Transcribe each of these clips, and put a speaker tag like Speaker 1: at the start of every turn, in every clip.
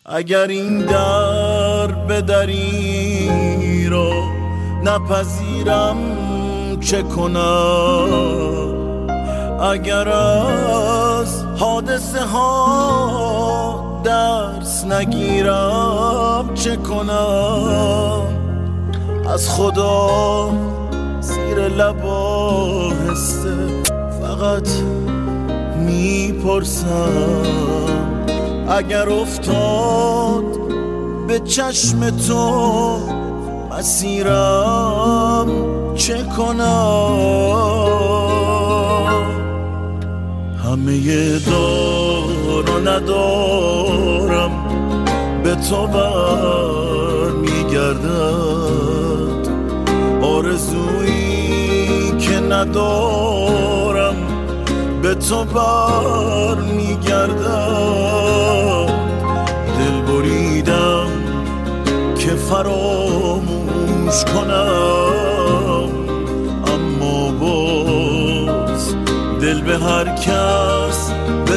Speaker 1: اگر این در به دری را نپذیرم چه کنم؟ اگر از حادثه ها درس نگیرم چه کنم؟ از خدا زیر لب آهسته فقط میپرسم اگر افتاد به چشم تو مسیرم چه کنم؟ همه دار و ندارم به تو بر میگردد، آرزویی که ندارم به تو بر میگردد. دل بریدم که فراموش کنم، اما باز دل به هر کس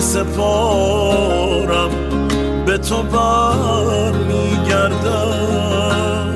Speaker 1: بسپارم به تو بر میگردد.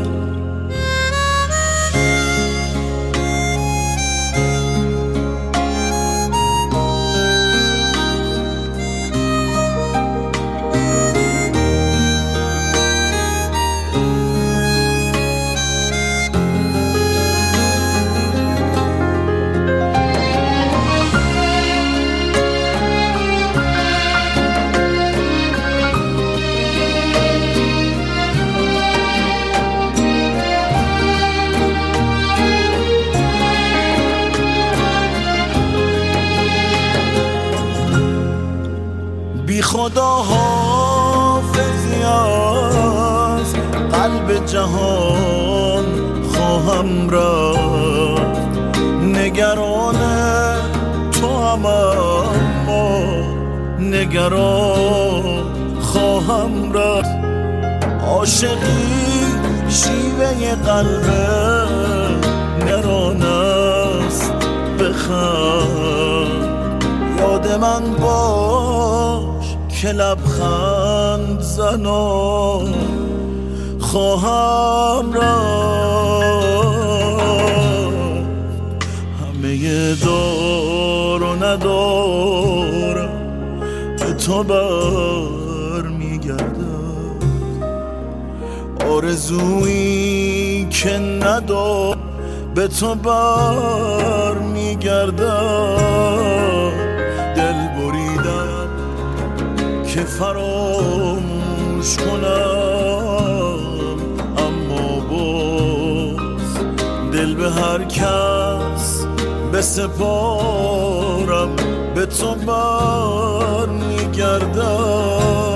Speaker 1: بی خدا حافظی از قلب جهان خواهم رفت، نگران تو هم اما نگران خواهم رفت. عاشقی شیوه قلب نران است، بخند یاد من باش که لبخند زنان خواهم رفت. همه دار و ندارم به تو بر میگردد، آرزویی که ندارم به تو بر میگردد. دل بریدم که فراموش کنم، اما باز دل به هر کس بسپارم به تو بر میگردد.